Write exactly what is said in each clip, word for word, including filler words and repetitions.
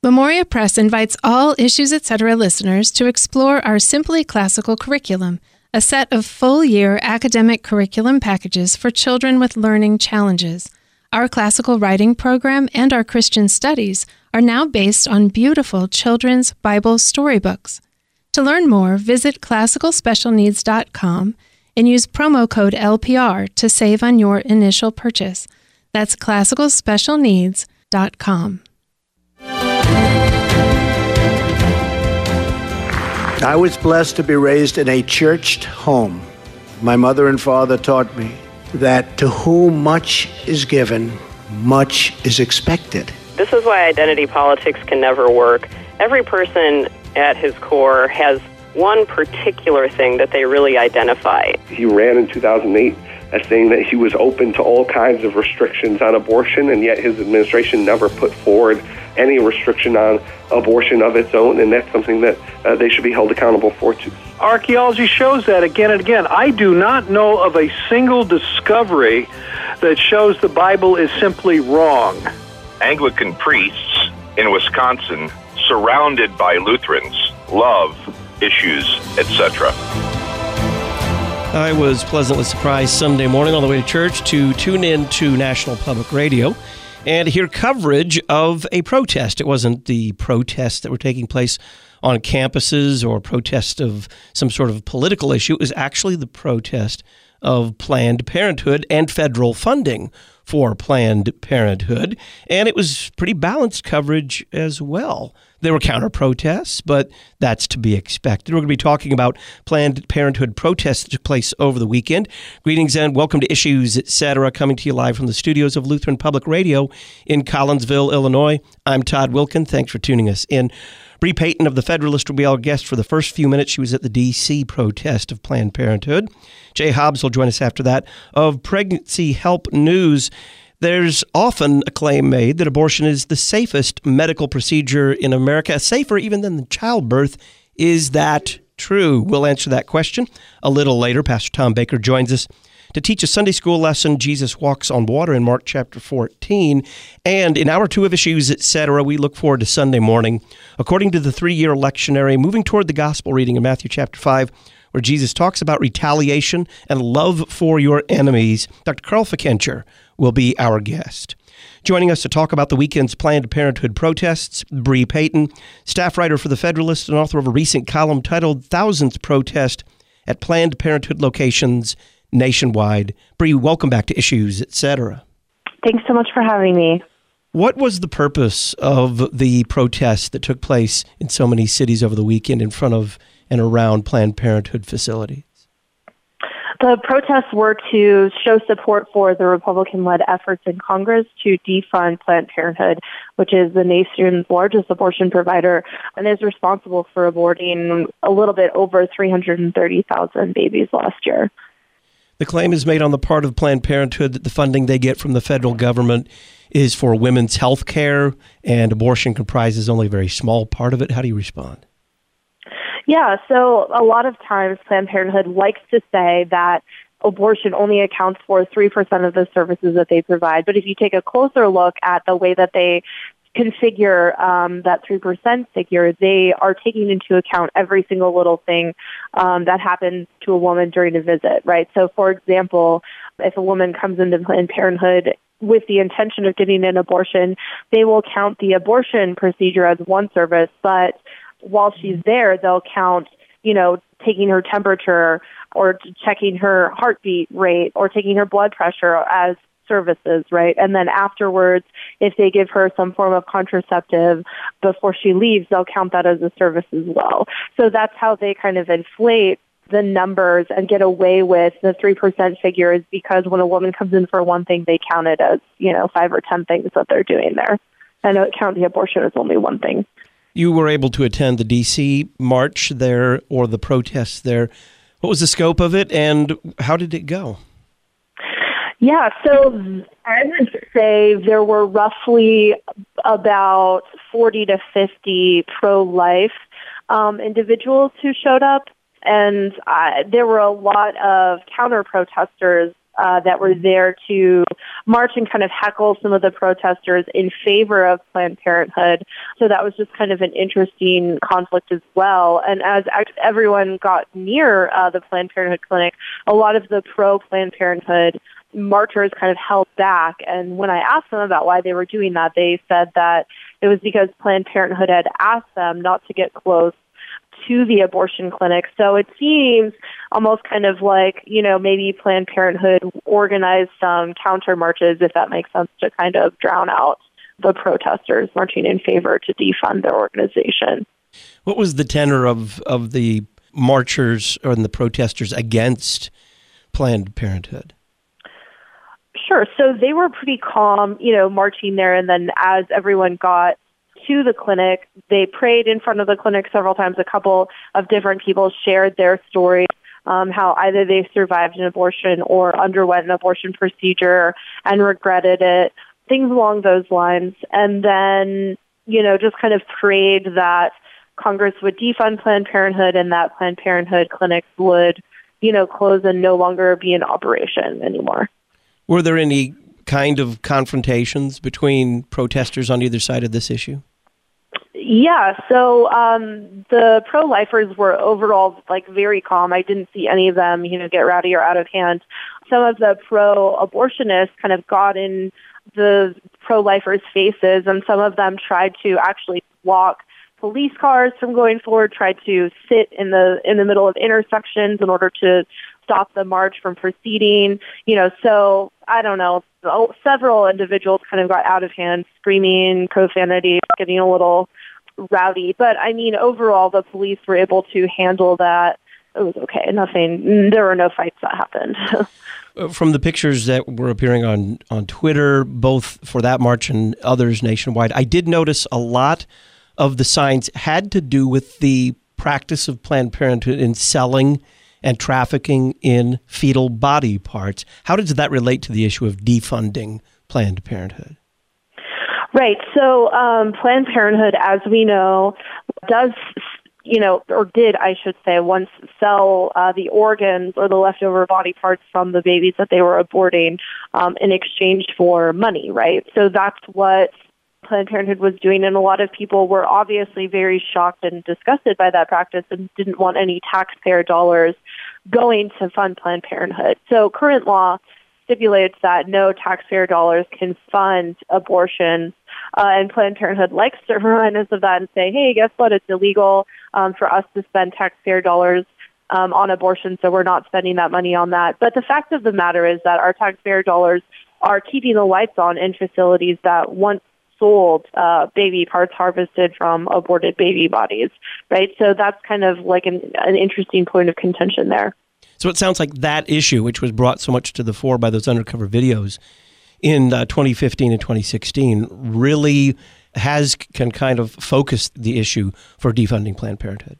Memoria Press invites all Issues Etc. listeners to explore our Simply Classical curriculum, a set of full-year academic curriculum packages for children with learning challenges. Our classical writing program and our Christian studies are now based on beautiful children's Bible storybooks. To learn more, visit classical special needs dot com and use promo code L P R to save on your initial purchase. That's classical special needs dot com. I was blessed to be raised in a churched home. My mother and father taught me that to whom much is given, much is expected. This is why identity politics can never work. Every person at his core has one particular thing that they really identify. He ran in two thousand eight as saying that he was open to all kinds of restrictions on abortion, and yet his administration never put forward any restriction on abortion of its own, and that's something that uh, they should be held accountable for, too. Archaeology shows that again and again. I do not know of a single discovery that shows the Bible is simply wrong. Anglican priests in Wisconsin, surrounded by Lutherans, love issues, et cetera. I was pleasantly surprised Sunday morning on the way to church to tune in to National Public Radio and hear coverage of a protest. It wasn't the protests that were taking place on campuses or protest of some sort of political issue. It was actually the protest of Planned Parenthood and federal funding for Planned Parenthood. And it was pretty balanced coverage as well. There were counter-protests, but that's to be expected. We're going to be talking about Planned Parenthood protests that took place over the weekend. Greetings and welcome to Issues Etc., coming to you live from the studios of Lutheran Public Radio in Collinsville, Illinois. I'm Todd Wilkin. Thanks for tuning us in. Bree Payton of The Federalist will be our guest for the first few minutes. She was at the D C protest of Planned Parenthood. Jay Hobbs will join us after that of Pregnancy Help News. There's often a claim made that abortion is the safest medical procedure in America, safer even than childbirth. Is that true? We'll answer that question a little later. Pastor Tom Baker joins us to teach a Sunday school lesson, Jesus Walks on Water, in Mark chapter fourteen. And in hour two of Issues, et cetera, we look forward to Sunday morning, according to the three-year lectionary, moving toward the gospel reading in Matthew chapter five, where Jesus talks about retaliation and love for your enemies. Doctor Carl Fickenscher will be our guest. Joining us to talk about the weekend's Planned Parenthood protests, Bree Payton, staff writer for The Federalist and author of a recent column titled Thousands Protest at Planned Parenthood Locations Nationwide. Bree, welcome back to Issues, et cetera. Thanks so much for having me. What was the purpose of the protests that took place in so many cities over the weekend in front of and around Planned Parenthood facilities? The protests were to show support for the Republican-led efforts in Congress to defund Planned Parenthood, which is the nation's largest abortion provider and is responsible for aborting a little bit over three hundred thirty thousand babies last year. The claim is made on the part of Planned Parenthood that the funding they get from the federal government is for women's health care, and abortion comprises only a very small part of it. How do you respond? Yeah, so a lot of times Planned Parenthood likes to say that abortion only accounts for three percent of the services that they provide. But if you take a closer look at the way that they configure um, that three percent figure, they are taking into account every single little thing um, that happens to a woman during a visit, right? So, for example, if a woman comes into Planned Parenthood with the intention of getting an abortion, they will count the abortion procedure as one service, but while she's there, they'll count, you know, taking her temperature or checking her heartbeat rate or taking her blood pressure as services, right? And then afterwards, if they give her some form of contraceptive before she leaves, they'll count that as a service as well. So that's how they kind of inflate the numbers and get away with the three percent figures, because when a woman comes in for one thing, they count it as, you know, five or ten things that they're doing there. And count the abortion as only one thing. You were able to attend the D C march there, or the protests there. What was the scope of it, and how did it go? Yeah, so I would say there were roughly about forty to fifty pro-life um, individuals who showed up, and uh, there were a lot of counter-protesters uh, that were there to march and kind of heckle some of the protesters in favor of Planned Parenthood. So that was just kind of an interesting conflict as well. And as everyone got near uh, the Planned Parenthood clinic, a lot of the pro-Planned Parenthood marchers kind of held back. And when I asked them about why they were doing that, they said that it was because Planned Parenthood had asked them not to get close to the abortion clinic. So it seems almost kind of like, you know, maybe Planned Parenthood organized some counter marches, if that makes sense, to kind of drown out the protesters marching in favor to defund their organization. What was the tenor of, of the marchers or the protesters against Planned Parenthood? Sure. So they were pretty calm, you know, marching there. And then as everyone got to the clinic, they prayed in front of the clinic several times. A couple of different people shared their story, um, how either they survived an abortion or underwent an abortion procedure and regretted it, things along those lines. And then, you know, just kind of prayed that Congress would defund Planned Parenthood and that Planned Parenthood clinics would, you know, close and no longer be in operation anymore. Were there any kind of confrontations between protesters on either side of this issue? Yeah, so um, the pro-lifers were overall like very calm. I didn't see any of them, you know, get rowdy or out of hand. Some of the pro-abortionists kind of got in the pro-lifers' faces, and some of them tried to actually block police cars from going forward, tried to sit in the in the middle of intersections in order to stop the march from proceeding. You know, so I don't know. Several individuals kind of got out of hand, screaming, profanity, getting a little rowdy. But I mean, overall, the police were able to handle that. It was okay. Nothing. There were no fights that happened. From the pictures that were appearing on, on Twitter, both for that march and others nationwide, I did notice a lot of the signs had to do with the practice of Planned Parenthood in selling and trafficking in fetal body parts. How does that relate to the issue of defunding Planned Parenthood? Right. So um, Planned Parenthood, as we know, does, you know, or did, I should say, once sell uh, the organs or the leftover body parts from the babies that they were aborting um, in exchange for money, right? So that's what Planned Parenthood was doing, and a lot of people were obviously very shocked and disgusted by that practice and didn't want any taxpayer dollars going to fund Planned Parenthood. So current law stipulates that no taxpayer dollars can fund abortion, uh, and Planned Parenthood likes to remind us of that and say, hey, guess what, it's illegal um, for us to spend taxpayer dollars um, on abortion, so we're not spending that money on that. But the fact of the matter is that our taxpayer dollars are keeping the lights on in facilities that once sold uh, baby parts harvested from aborted baby bodies, right? So that's kind of like an, an interesting point of contention there. So it sounds like that issue, which was brought so much to the fore by those undercover videos in uh, twenty fifteen and twenty sixteen, really has can kind of focus the issue for defunding Planned Parenthood.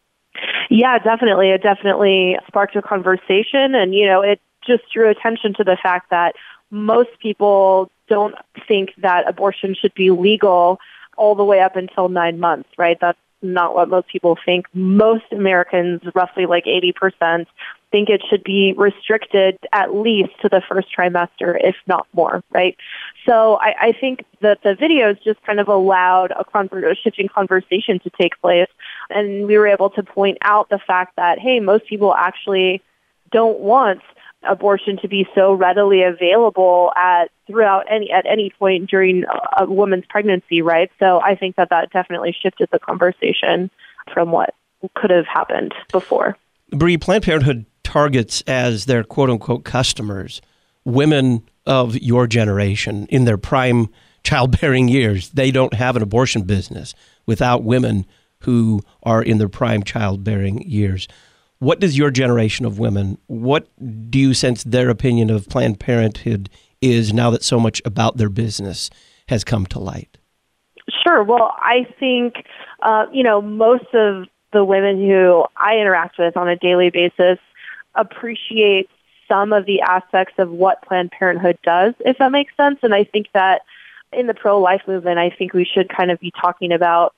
Yeah, definitely. It definitely sparked a conversation, and, you know, it just drew attention to the fact that most people don't think that abortion should be legal all the way up until nine months, right? That's not what most people think. Most Americans, roughly like eighty percent, think it should be restricted at least to the first trimester, if not more, right? So I, I think that the videos just kind of allowed a, conver- a shifting conversation to take place, and we were able to point out the fact that, hey, most people actually don't want abortion to be so readily available at throughout any at any point during a, a woman's pregnancy, right? So I think that that definitely shifted the conversation from what could have happened before. Bree, Planned Parenthood targets as their quote-unquote customers women of your generation in their prime childbearing years. They don't have an abortion business without women who are in their prime childbearing years. What does your generation of women, what do you sense their opinion of Planned Parenthood is now that so much about their business has come to light? Sure. Well, I think, uh, you know, most of the women who I interact with on a daily basis appreciate some of the aspects of what Planned Parenthood does, if that makes sense. And I think that in the pro-life movement, I think we should kind of be talking about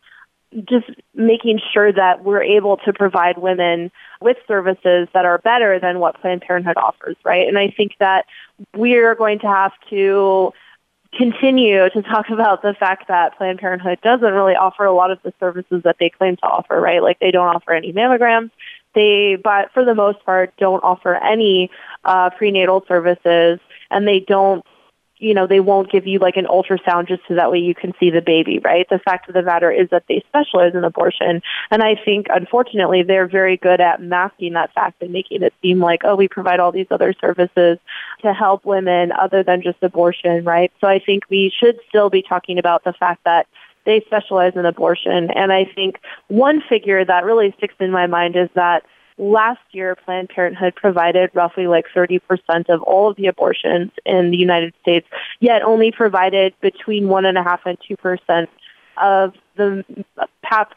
just making sure that we're able to provide women with services that are better than what Planned Parenthood offers, right? And I think that we're going to have to continue to talk about the fact that Planned Parenthood doesn't really offer a lot of the services that they claim to offer, right? Like they don't offer any mammograms. They, but for the most part, don't offer any uh, prenatal services, and they don't, you know, they won't give you like an ultrasound just so that way you can see the baby, right? The fact of the matter is that they specialize in abortion, and I think, unfortunately, they're very good at masking that fact and making it seem like, oh, we provide all these other services to help women other than just abortion, right? So I think we should still be talking about the fact that they specialize in abortion. And I think one figure that really sticks in my mind is that last year, Planned Parenthood provided roughly like thirty percent of all of the abortions in the United States, yet only provided between one point five and two percent of the pap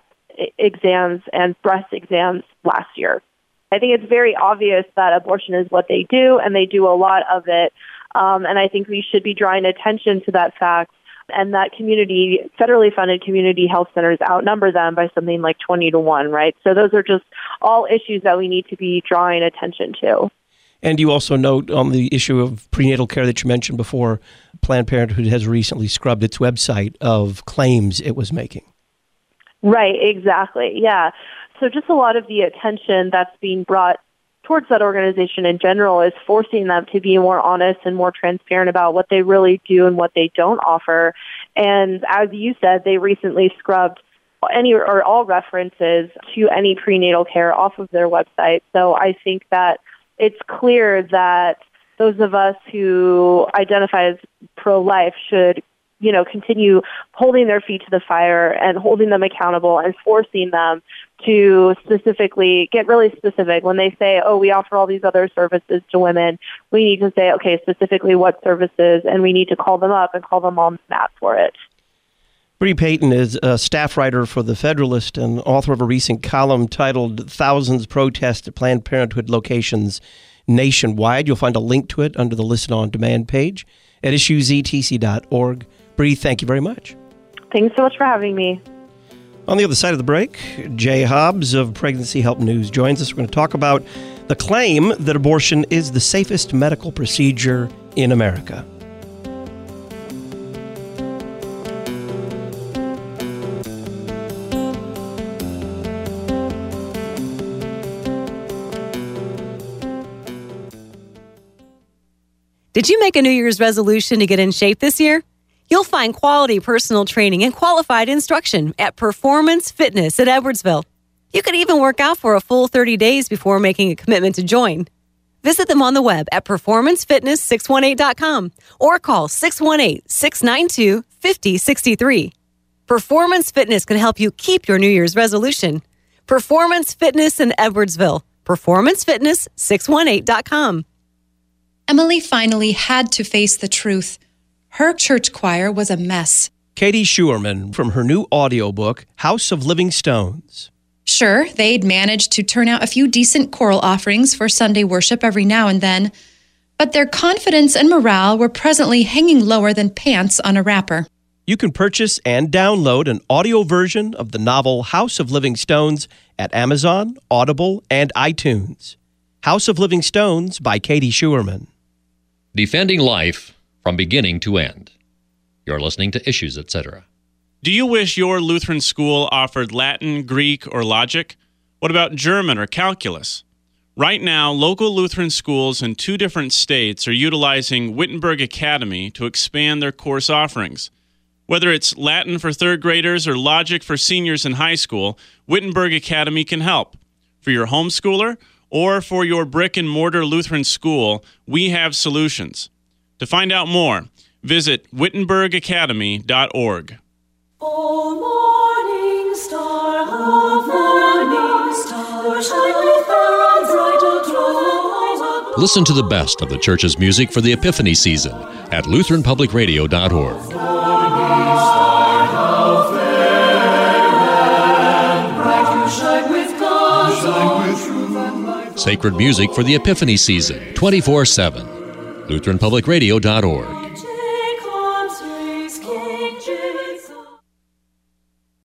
exams and breast exams last year. I think it's very obvious that abortion is what they do, and they do a lot of it. Um, and I think we should be drawing attention to that fact, and that community, federally funded community health centers outnumber them by something like twenty to one, right? So those are just all issues that we need to be drawing attention to. And you also note on the issue of prenatal care that you mentioned before, Planned Parenthood has recently scrubbed its website of claims it was making. Right, exactly, yeah. So just a lot of the attention that's being brought towards that organization in general is forcing them to be more honest and more transparent about what they really do and what they don't offer. And as you said, they recently scrubbed any or all references to any prenatal care off of their website. So I think that it's clear that those of us who identify as pro-life should, you know, continue holding their feet to the fire and holding them accountable and forcing them to specifically get really specific. When they say, oh, we offer all these other services to women, we need to say, okay, specifically what services, and we need to call them up and call them on the map for it. Bree Payton is a staff writer for The Federalist and author of a recent column titled Thousands Protest at Planned Parenthood Locations Nationwide. You'll find a link to it under the Listen On Demand page at issues e t c dot org. Bree, thank you very much. Thanks so much for having me. On the other side of the break, Jay Hobbs of Pregnancy Help News joins us. We're going to talk about the claim that abortion is the safest medical procedure in America. Did you make a New Year's resolution to get in shape this year? You'll find quality personal training and qualified instruction at Performance Fitness at Edwardsville. You could even work out for a full thirty days before making a commitment to join. Visit them on the web at performance fitness six one eight dot com or call six one eight, six nine two, five zero six three. Performance Fitness can help you keep your New Year's resolution. Performance Fitness in Edwardsville. performance fitness six one eight dot com. Emily finally had to face the truth. Her church choir was a mess. Katie Schuerman from her new audiobook, House of Living Stones. Sure, they'd managed to turn out a few decent choral offerings for Sunday worship every now and then, but their confidence and morale were presently hanging lower than pants on a wrapper. You can purchase and download an audio version of the novel House of Living Stones at Amazon, Audible, and iTunes. House of Living Stones by Katie Schuerman. Defending life from beginning to end. You're listening to Issues, et cetera. Do you wish your Lutheran school offered Latin, Greek, or logic? What about German or calculus? Right now, local Lutheran schools in two different states are utilizing Wittenberg Academy to expand their course offerings. Whether it's Latin for third graders or logic for seniors in high school, Wittenberg Academy can help. For your homeschooler or for your brick-and-mortar Lutheran school, we have solutions. To find out more, visit wittenberg academy dot org. O morning star, O morning star, shine fair and bright above. Listen to the best of the church's music for the Epiphany season at lutheran public radio dot org. Sacred music for the Epiphany season, twenty-four seven. lutheran public radio dot org.